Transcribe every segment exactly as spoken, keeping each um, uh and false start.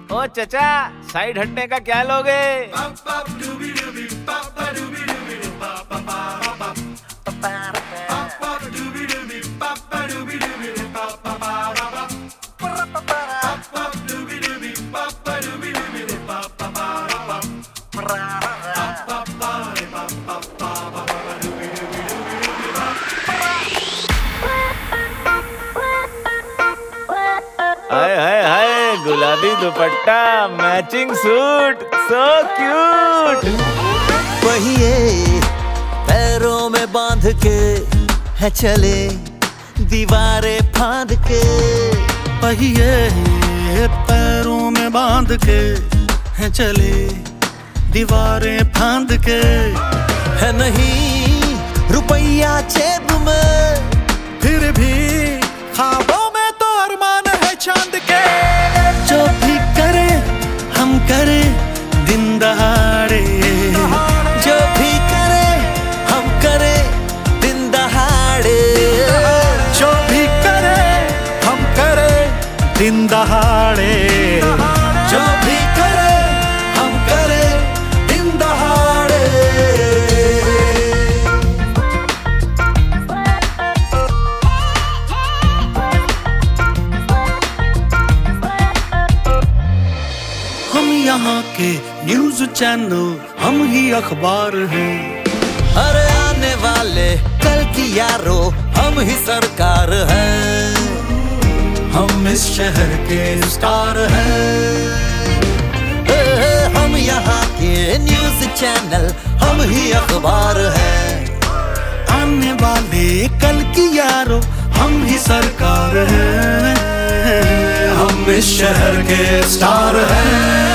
ओ चचा, साइड हटने का क्या लोगे? हाय हाय हाय, गुलाबी दुपट्टा, मैचिंग सूट, सो क्यूट। पहिए पैरों में बांध के है चले दीवारें फांद के। पहिए पैरों में बांध के है चले दीवारें फांद के। है नहीं रुपया जेब में, फिर भी ख्वाबों में तो अरमान है चांद के। जो भी करे हम करे दिन दहाड़े, जो भी करे हम करे दिन दहाड़े। जो भी करे हम करे दिन दहाड़े, जो भी करे हम करे दिन दहाड़े। हम यहाँ के न्यूज चैनल, हम ही अखबार हैं। अरे आने वाले कल की यारो हम ही सरकार हैं। हम इस शहर के स्टार हैं। हम यहाँ के न्यूज चैनल, हम ही अखबार हैं। आने वाले कल की यारो हम ही सरकार हैं। हम इस शहर के स्टार हैं।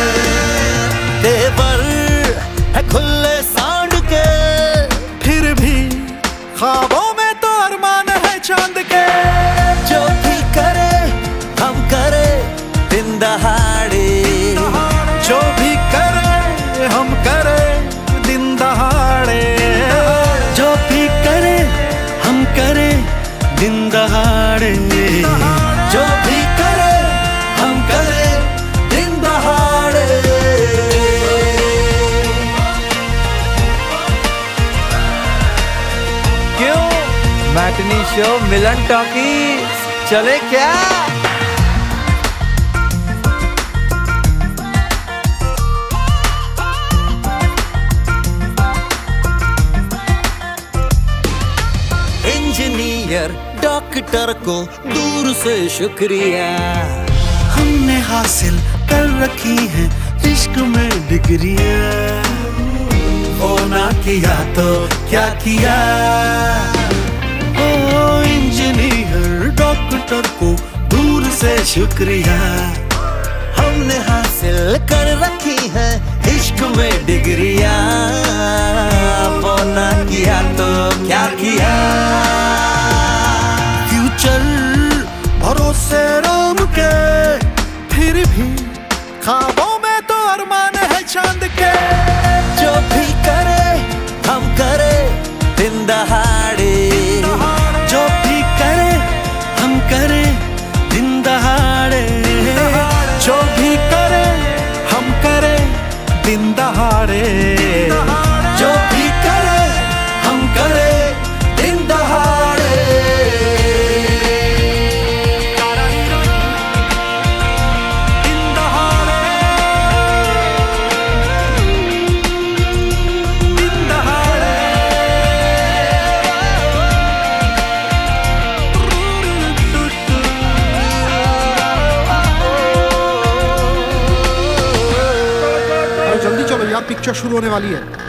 तेवर है खुले सांड के, फिर भी ख्वाबों में तो अरमान है चांद के। जो भी करे हम करे दिन दहाड़े। जो भी करे हम करे दिन दहाड़े। जो भी करे हम करे दिन दहाड़े। जो भी करे हम करे दिन दहाड़े। क्यों, मैटनी शो मिलन टॉकीज चले क्या? इंजीनियर डॉक्टर को दूर से शुक्रिया। हमने हासिल कर रखी है इश्क में डिग्रियां। वो ना किया तो क्या किया। ओ इंजीनियर डॉक्टर को दूर से शुक्रिया। हमने हासिल कर रखी है इश्क में डिग्रियां। वो ना किया तो क्या किया। फ्यूचर भरोसे राम के, फिर भी ख्वाबों में तो अरमान है चांद के। जो भी करे हम करे दिन दहाड़े। जो भी करे हम करे दिन दहाड़े। जो भी करे हम करे दिन दहाड़े। जो भी करे हम करे दिन दहाड़े। दिन दहाड़े, दिन दहाड़े। अरे जल्दी चलो यार, पिक्चर शुरू होने वाली है।